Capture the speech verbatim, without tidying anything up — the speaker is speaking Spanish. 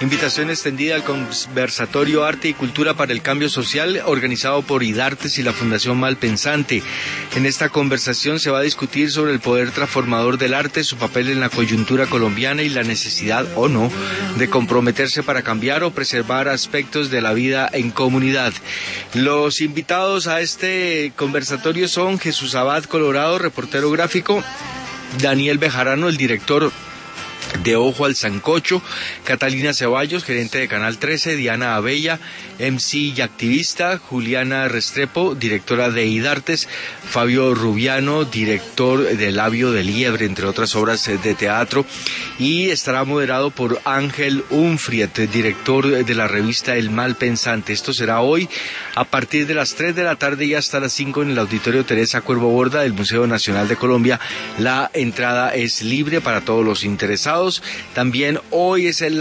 Invitación extendida al conversatorio Arte y Cultura para el Cambio Social, organizado por IDARTES y la Fundación Malpensante. En esta conversación se va a discutir sobre el poder transformador del arte, su papel en la coyuntura colombiana y la necesidad o no de comprometerse para cambiar o preservar aspectos de la vida en comunidad. Los invitados a este conversatorio son Jesús Abad Colorado, reportero gráfico, Daniel Bejarano, el director de Ojo al Sancocho, Catalina Ceballos, gerente de Canal trece, Diana Abella, M C y activista, Juliana Restrepo, directora de IDARTES, Fabio Rubiano, director de Labio de Liebre, entre otras obras de teatro, y estará moderado por Ángel Unfriet, director de la revista El Malpensante. Esto será hoy a partir de las tres de la tarde y hasta las cinco en el Auditorio Teresa Cuervo Borda del Museo Nacional de Colombia. La entrada es libre para todos los interesados. También hoy es el